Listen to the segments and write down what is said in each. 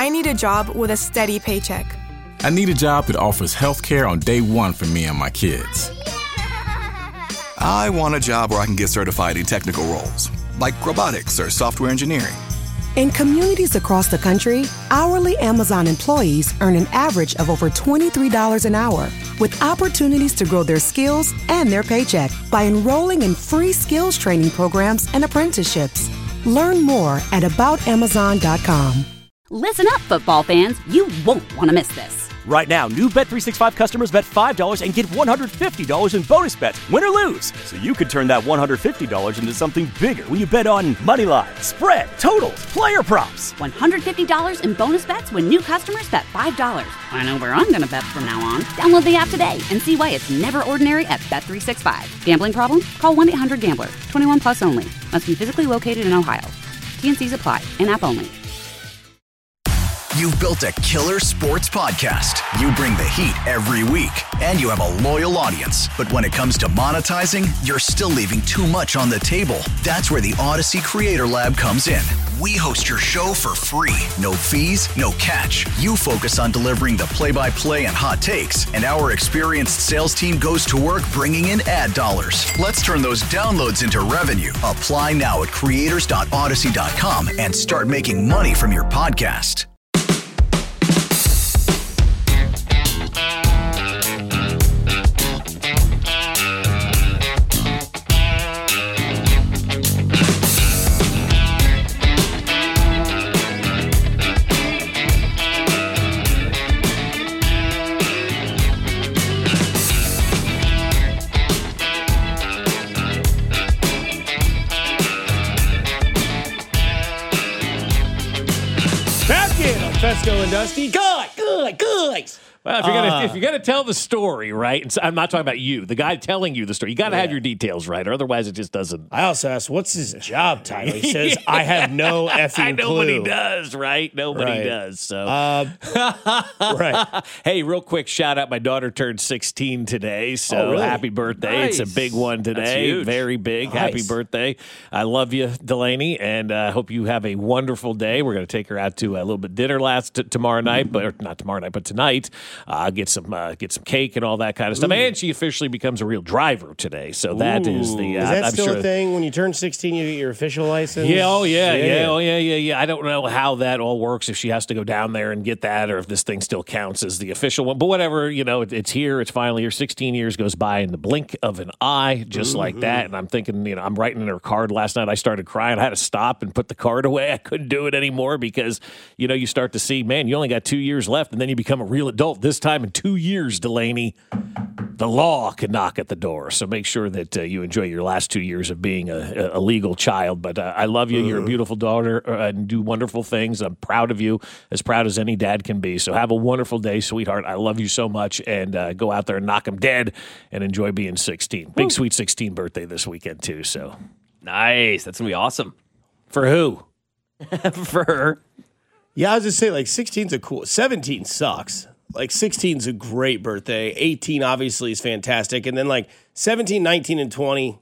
I need a job with a steady paycheck. I need a job that offers health care on day one for me and my kids. I want a job where I can get certified in technical roles, like robotics or software engineering. In communities across the country, hourly Amazon employees earn an average of over $23 an hour, with opportunities to grow their skills and their paycheck by enrolling in free skills training programs and apprenticeships. Learn more at aboutamazon.com. Listen up, football fans. You won't want to miss this. Right now, new Bet365 customers bet $5 and get $150 in bonus bets, win or lose. So you could turn that $150 into something bigger when you bet on money line, spread, totals, player props. $150 in bonus bets when new customers bet $5. I know where I'm going to bet from now on. Download the app today and see why it's never ordinary at Bet365. Gambling problem? Call 1-800-GAMBLER. 21 plus only. Must be physically located in Ohio. T&Cs apply. In-app only. You've built a killer sports podcast. You bring the heat every week, and you have a loyal audience. But when it comes to monetizing, you're still leaving too much on the table. That's where the Odyssey Creator Lab comes in. We host your show for free. No fees, no catch. You focus on delivering the play-by-play and hot takes, and our experienced sales team goes to work bringing in ad dollars. Let's turn those downloads into revenue. Apply now at creators.odyssey.com and start making money from your podcast. Fesco and Dusty. Guys. Well, if you're gonna tell the story, right? And so I'm not talking about you, the guy telling you the story. You got to have your details right, or otherwise it just doesn't. I also asked, what's his job title? He says, I have no effing clue. Nobody does, right? Nobody does. So, right. Hey, real quick shout out. My daughter turned 16 today, so really? Happy birthday! Nice. It's a big one today. That's huge. Very big. Nice. Happy birthday! I love you, Delaney, and I hope you have a wonderful day. We're going to take her out to a little bit dinner tomorrow night, or not tomorrow night, but tonight. Get some cake and all that kind of stuff. And she officially becomes a real driver today. So that is the. Is that I'm still sure a thing? When you turn 16, you get your official license? Yeah, oh yeah. I don't know how that all works, if she has to go down there and get that, or if this thing still counts as the official one. But whatever, it's here. It's finally here. 16 years goes by in the blink of an eye, just like that. And I'm thinking, I'm writing in her card last night. I started crying. I had to stop and put the card away. I couldn't do it anymore because, you start to see, man, you only got 2 years left, and then you become a real adult. This time in 2 years, Delaney, the law can knock at the door. So make sure that you enjoy your last 2 years of being a legal child. But I love you. You're a beautiful daughter and do wonderful things. I'm proud of you, as proud as any dad can be. So have a wonderful day, sweetheart. I love you so much. And go out there and knock them dead and enjoy being 16. Big sweet 16 birthday this weekend, too. So Nice. That's going to be awesome. For who? For her. Yeah, I was just saying, 16's a cool. 17 sucks. 16's a great birthday. 18 obviously is fantastic. And then 17, 19, and 20.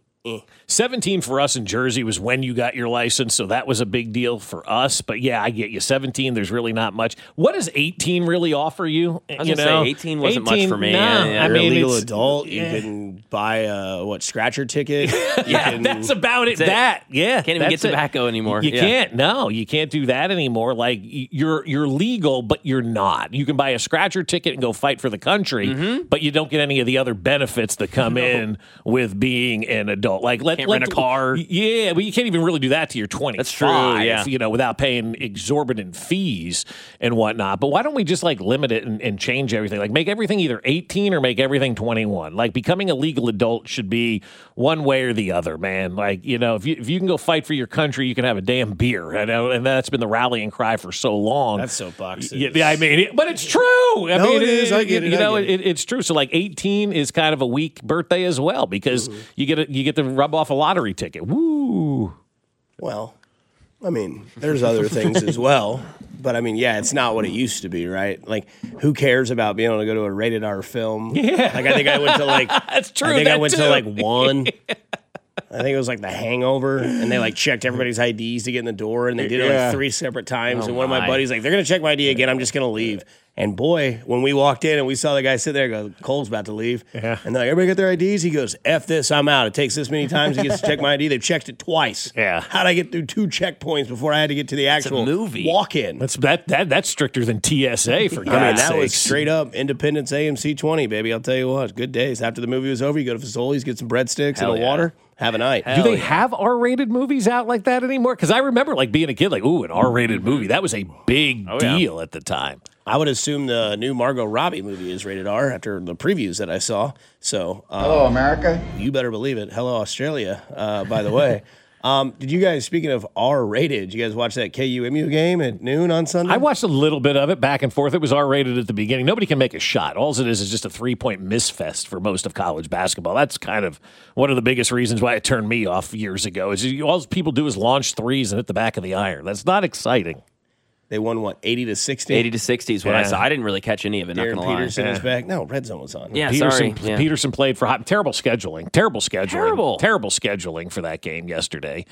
17 for us in Jersey was when you got your license, so that was a big deal for us. But yeah, I get you. 17, there's really not much. What does 18 really offer you? I was going to say 18 wasn't much for me. No, Yeah. You're a legal it's adult. You can buy a scratcher ticket. That's about it. Can't even get that's it. tobacco anymore. You can't. No, you can't do that anymore. You're legal, but you're not. You can buy a scratcher ticket and go fight for the country, but you don't get any of the other benefits that come in with being an adult. Can't rent a car. Yeah, but you can't even really do that till you're 25. That's true, yeah. Without paying exorbitant fees and whatnot. But why don't we just limit it and change everything? Make everything either 18 or make everything 21. Becoming a legal adult should be one way or the other, man. If you can go fight for your country, you can have a damn beer. And that's been the rallying cry for so long. That soapbox. Yeah, but it's true. It is. I get it. It's true. So 18 is kind of a weak birthday as well, because you get to rub off a lottery ticket. Woo. Well, there's other things as well. But it's not what it used to be, right? Who cares about being able to go to a rated R film? Yeah. I think I went to That's true. I think I went to 1. I think it was like The Hangover, and they like checked everybody's IDs to get in the door, and they did it like 3 separate times. And one of my buddies like, they're gonna check my ID again. I'm just gonna leave. And boy, when we walked in and we saw the guy sit there, go, Cole's about to leave. Yeah. And they're like, everybody got their IDs? He goes, F this, I'm out. It takes this many times he gets to check my ID. They've checked it twice. Yeah. How'd I get through 2 checkpoints before I had to get to the actual walk-in? That's stricter than TSA, for God's that sakes. was straight up Independence AMC 20, baby. I'll tell you what, good days. After the movie was over, you go to Fazoli's, get some breadsticks and a water. Have a night. Do they have R-rated movies out like that anymore? Because I remember like being a kid, like, ooh, an R-rated movie. That was a big deal at the time. I would assume the new Margot Robbie movie is rated R after the previews that I saw. So, hello, America. You better believe it. Hello, Australia, by the way. Did you guys, speaking of R-rated, did you guys watch that KU-MU game at noon on Sunday? I watched a little bit of it back and forth. It was R-rated at the beginning. Nobody can make a shot. All it is just a 3-point misfest for most of college basketball. That's kind of one of the biggest reasons why it turned me off years ago. Is all people do is launch threes and hit the back of the iron. That's not exciting. They won, 80 to 60? 80 to 60 is what I saw. I didn't really catch any of it, not going to lie. Peterson is back. No, Red Zone was on. Yeah, Peterson played for terrible scheduling for that game yesterday.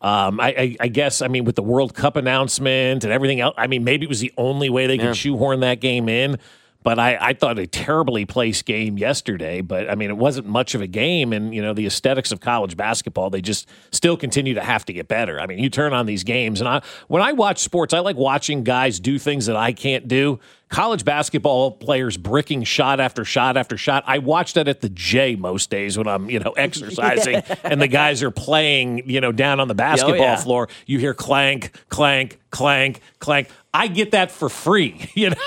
I guess, with the World Cup announcement and everything else, maybe it was the only way they could shoehorn that game in. But I thought a terribly placed game yesterday. But, it wasn't much of a game. And, the aesthetics of college basketball, they just still continue to have to get better. You turn on these games. And when I watch sports, I like watching guys do things that I can't do. College basketball players bricking shot after shot after shot. I watch that at the J most days when I'm, exercising and the guys are playing, down on the basketball floor. You hear clank, clank, clank, clank. I get that for free,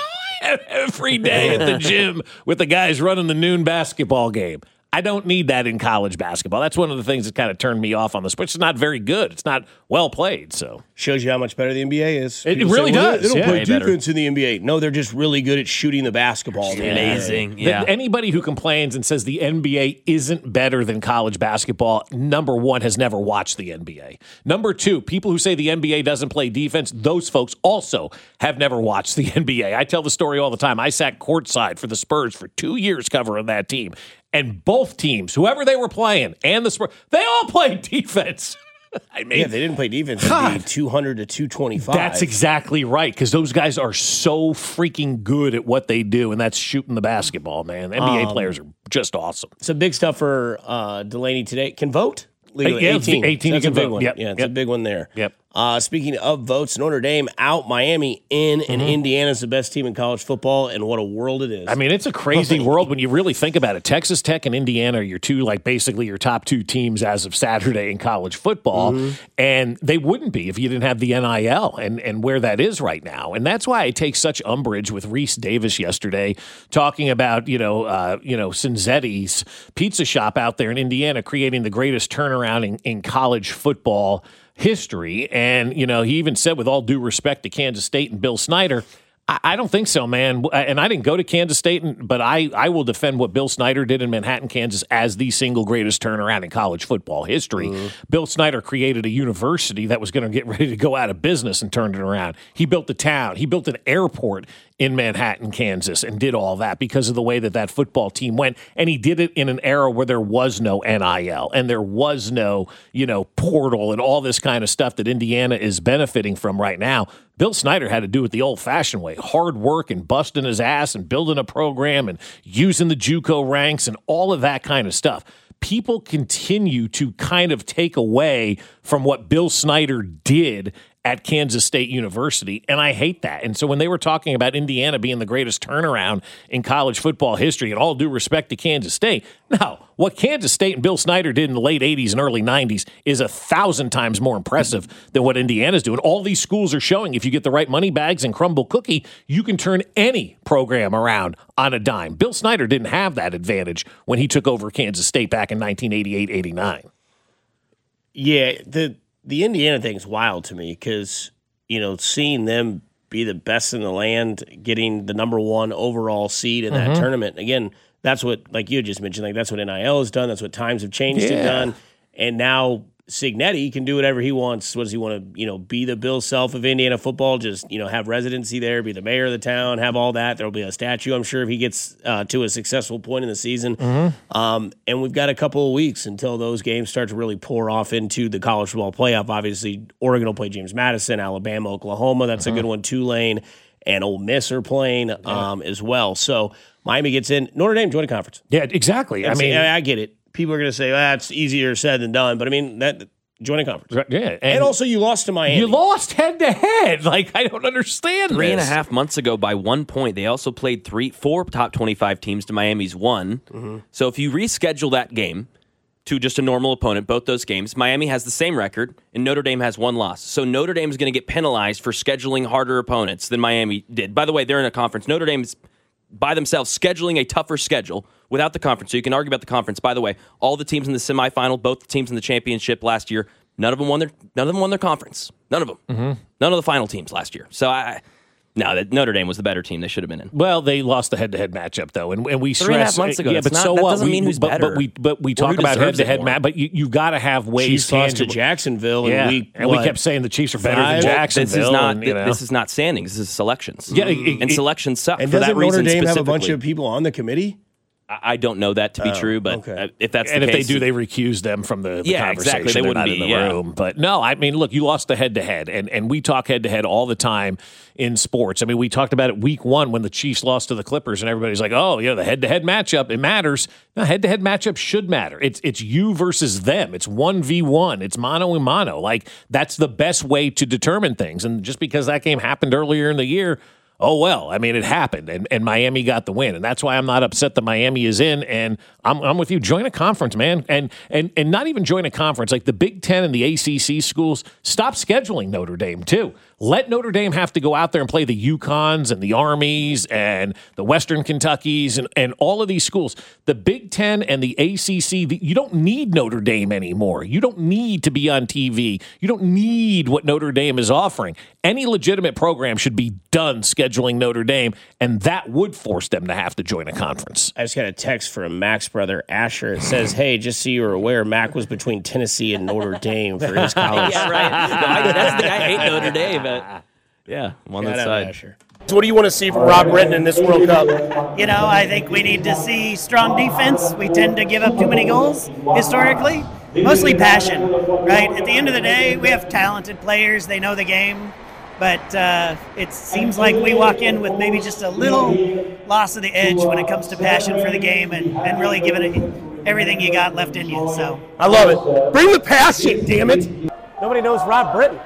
every day at the gym with the guys running the noon basketball game. I don't need that in college basketball. That's one of the things that kind of turned me off on the sport. It's not very good. It's not well played. So shows you how much better the NBA is. It really does. They don't play defense in the NBA. No, they're just really good at shooting the basketball. Amazing. Yeah. Anybody who complains and says the NBA isn't better than college basketball, number one, has never watched the NBA. Number two, people who say the NBA doesn't play defense, those folks also have never watched the NBA. I tell the story all the time. I sat courtside for the Spurs for 2 years covering that team. And both teams, whoever they were playing, and the Spurs, they all played defense. If they didn't play defense, it'd be 200 to 225. That's exactly right, because those guys are so freaking good at what they do, and that's shooting the basketball, man. NBA players are just awesome. Some big stuff for Delaney today. Can vote? Legally, 18. 18 That's you a can big vote. one. Yep. Yeah, it's a big one there. Yep. Speaking of votes, Notre Dame out, Miami in, and Indiana's the best team in college football, and what a world it is. It's a crazy world when you really think about it. Texas Tech and Indiana are your two, basically your top 2 teams as of Saturday in college football, and they wouldn't be if you didn't have the NIL and where that is right now. And that's why I take such umbrage with Reese Davis yesterday talking about, Cinzetti's pizza shop out there in Indiana creating the greatest turnaround in college football history. And, he even said, with all due respect to Kansas State and Bill Snyder, I don't think so, man. And I didn't go to Kansas State, but I will defend what Bill Snyder did in Manhattan, Kansas as the single greatest turnaround in college football history. Bill Snyder created a university that was going to get ready to go out of business and turned it around. He built the town. He built an airport in Manhattan, Kansas, and did all that because of the way that football team went. And he did it in an era where there was no NIL and there was no, portal and all this kind of stuff that Indiana is benefiting from right now. Bill Snyder had to do it the old-fashioned way, hard work and busting his ass and building a program and using the JUCO ranks and all of that kind of stuff. People continue to kind of take away from what Bill Snyder did at Kansas State University, and I hate that. And so when they were talking about Indiana being the greatest turnaround in college football history, and all due respect to Kansas State, no, what Kansas State and Bill Snyder did in the late 80s and early 90s is 1,000 times more impressive than what Indiana's doing. All these schools are showing if you get the right money bags and crumble cookie, you can turn any program around on a dime. Bill Snyder didn't have that advantage when he took over Kansas State back in 1988-89. Yeah, the Indiana thing's wild to me because, seeing them be the best in the land, getting the number 1 overall seed in that tournament. Again, that's what, like you just mentioned, that's what NIL has done. That's what times have changed have done. And now Signetti can do whatever he wants. What does he want to, be the Bill Self of Indiana football? Just, have residency there, be the mayor of the town, have all that. There'll be a statue, I'm sure, if he gets to a successful point in the season. Mm-hmm. And we've got a couple of weeks until those games start to really pour off into the college football playoff. Obviously, Oregon will play James Madison, Alabama, Oklahoma. That's a good one. Tulane and Ole Miss are playing as well. So Miami gets in. Notre Dame joined a conference. Yeah, exactly. I get it. People are going to say, that's easier said than done. But, that join a conference. Yeah. And also you lost to Miami. You lost head-to-head. I don't understand 3.5 months ago by 1 point. They also played 4 top 25 teams to Miami's 1. Mm-hmm. So if you reschedule that game to just a normal opponent, both those games, Miami has the same record, and Notre Dame has 1 loss. So Notre Dame is going to get penalized for scheduling harder opponents than Miami did. By the way, they're in a conference. Notre Dame's by themselves scheduling a tougher schedule without the conference. So you can argue about the conference. By the way, all the teams in the semifinal, both the teams in the championship last year, none of them won their conference. None of them. Mm-hmm. None of the final teams last year. So Notre Dame was the better team. They should have been in. Well, they lost the head-to-head matchup though, and we 3.5 months ago. Yeah, but so that what? Doesn't mean who's better. But we talk about head-to-head match. But you got to have ways. Chiefs lost to Jacksonville, and we kept saying the Chiefs are better than Jacksonville. This is not standings. This is selections. Yeah, and selections suck. And for doesn't that reason Notre Dame have a bunch of people on the committee? I don't know that to be true, but if that's the case. And if they do, they recuse them from the conversation. Exactly. They wouldn't be in the room. But no, look, you lost the head-to-head, and we talk head-to-head all the time in sports. We talked about it week 1 when the Chiefs lost to the Clippers, and everybody's like, oh, the head-to-head matchup, it matters. No, head-to-head matchup should matter. It's you versus them. It's 1v1. It's mano a mano. That's the best way to determine things. And just because that game happened earlier in the year, oh, well, it happened, and Miami got the win, and that's why I'm not upset that Miami is in, and I'm with you. Join a conference, man, and not even join a conference. Like the Big Ten and the ACC schools, stop scheduling Notre Dame, too. Let Notre Dame have to go out there and play the UConns and the Armies and the Western Kentuckys and all of these schools. The Big Ten and the ACC, you don't need Notre Dame anymore. You don't need to be on TV. You don't need what Notre Dame is offering. Any legitimate program should be done scheduling Notre Dame, and that would force them to have to join a conference. I just got a text from Mac's brother, Asher. It says, hey, just so you were aware, Mac was between Tennessee and Notre Dame for his college. Yeah, right. No, that's the thing. I hate Notre Dame. But yeah, I'm on that side. Asher. So what do you want to see from Rob Britton in this World Cup? I think we need to see strong defense. We tend to give up too many goals historically. Mostly passion, right? At the end of the day, we have talented players. They know the game. But it seems like we walk in with maybe just a little loss of the edge when it comes to passion for the game and really giving it everything you got left in you. So I love it. Bring the passion, damn it. Nobody knows Rob Britton.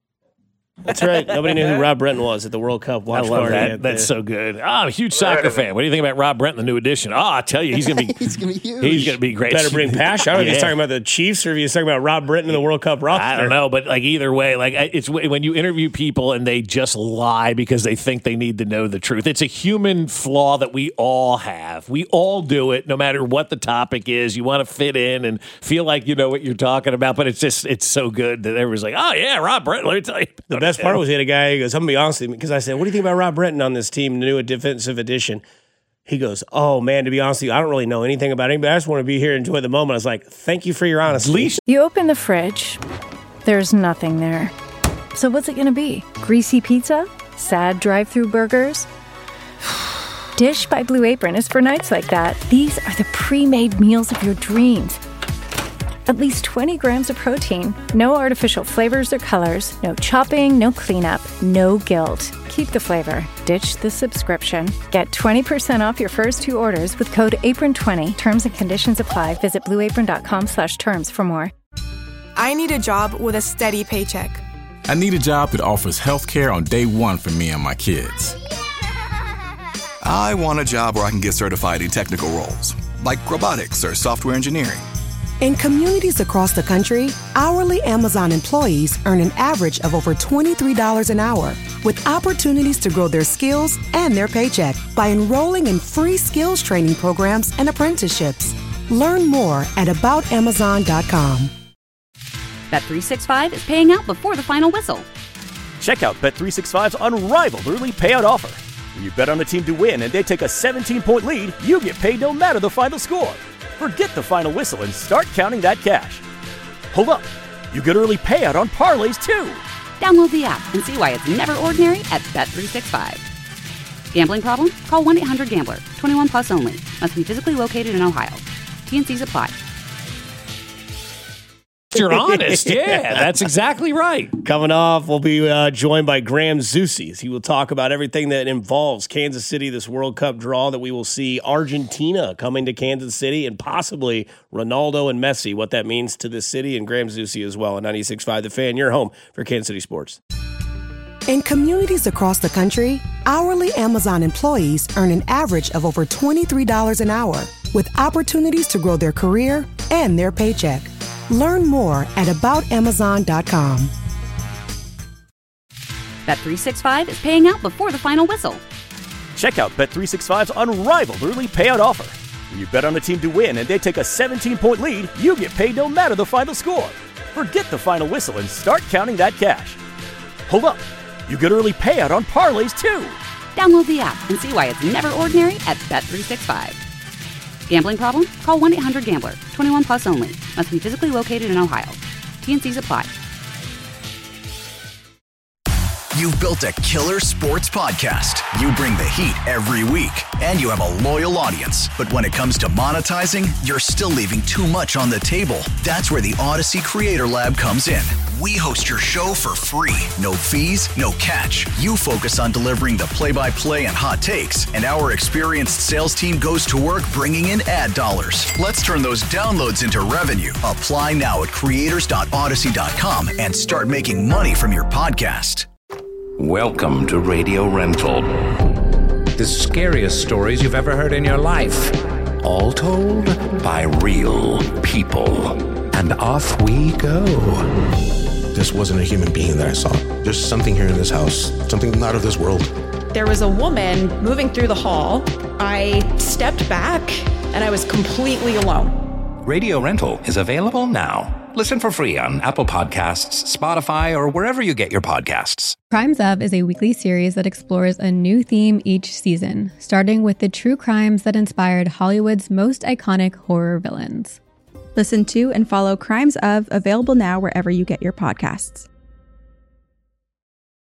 That's right. Nobody knew who Rob Britton was at the World Cup. I love that. That's so good. I'm a huge soccer fan. What do you think about Rob Britton, the new addition? I tell you, he's going to be he's going to be huge. He's going to be great. Better bring passion. I don't know if he's talking about the Chiefs or if he's talking about Rob Britton in the World Cup roster. I don't know, but either way, it's when you interview people and they just lie because they think they need to know the truth. It's a human flaw that we all have. We all do it, no matter what the topic is. You want to fit in and feel like you know what you're talking about, but it's so good that everyone's like, oh yeah, Rob Britton. Let me tell you. The best part was he had a guy. He goes, I'm going to be honest with you, because I said, what do you think about Rob Britton on this team, the new defensive addition? He goes, oh, man, to be honest with you, I don't really know anything about him, but I just want to be here and enjoy the moment. I was like, thank you for your honesty. You open the fridge. There's nothing there. So what's it going to be? Greasy pizza? Sad drive-through burgers? Dish by Blue Apron is for nights like that. These are the pre-made meals of your dreams. At least 20 grams of protein, no artificial flavors or colors, no chopping, no cleanup, no guilt. Keep the flavor. Ditch the subscription. Get 20% off your first 2 orders with code APRON20. Terms and conditions apply. Visit blueapron.com/terms for more. I need a job with a steady paycheck. I need a job that offers health care on day 1 for me and my kids. I want a job where I can get certified in technical roles, like robotics or software engineering. In communities across the country, hourly Amazon employees earn an average of over $23 an hour, with opportunities to grow their skills and their paycheck by enrolling in free skills training programs and apprenticeships. Learn more at aboutamazon.com. Bet365 is paying out before the final whistle. Check out Bet365's unrivaled early payout offer. When you bet on a team to win and they take a 17-point lead, you get paid no matter the final score. Forget the final whistle and start counting that cash. Hold up. You get early payout on parlays, too. Download the app and see why it's never ordinary at Bet365. Gambling problem? Call 1-800-GAMBLER. 21 plus only. Must be physically located in Ohio. T&Cs apply. You're honest. Yeah, that's exactly right. Coming off, we'll be joined by Graham Zusi. He will talk about everything that involves Kansas City, this World Cup draw that we will see Argentina coming to Kansas City and possibly Ronaldo and Messi, what that means to this city, and Graham Zusi as well on 96.5 The Fan, your home for Kansas City sports. In communities across the country, hourly Amazon employees earn an average of over $23 an hour, with opportunities to grow their career and their paycheck. Learn more at aboutamazon.com. Bet365 is paying out before the final whistle. Check out Bet365's unrivaled early payout offer. When you bet on a team to win and they take a 17-point lead, you get paid no matter the final score. Forget the final whistle and start counting that cash. Hold up. You get early payout on parlays, too. Download the app and see why it's never ordinary at Bet365. Gambling problem? Call 1-800-GAMBLER. 21 plus only. Must be physically located in Ohio. T&Cs apply. You've built a killer sports podcast. You bring the heat every week, and you have a loyal audience. But when it comes to monetizing, you're still leaving too much on the table. That's where the Odyssey Creator Lab comes in. We host your show for free. No fees, no catch. You focus on delivering the play-by-play and hot takes, and our experienced sales team goes to work bringing in ad dollars. Let's turn those downloads into revenue. Apply now at creators.odyssey.com and start making money from your podcast. Welcome to Radio Rental. The scariest stories you've ever heard in your life. All told by real people. And off we go. This wasn't a human being that I saw. There's something here in this house. Something not of this world. There was a woman moving through the hall. I stepped back and I was completely alone. Radio Rental is available now. Listen for free on Apple Podcasts, Spotify, or wherever you get your podcasts. Crimes Of is a weekly series that explores a new theme each season, starting with the true crimes that inspired Hollywood's most iconic horror villains. Listen to and follow Crimes Of, available now wherever you get your podcasts.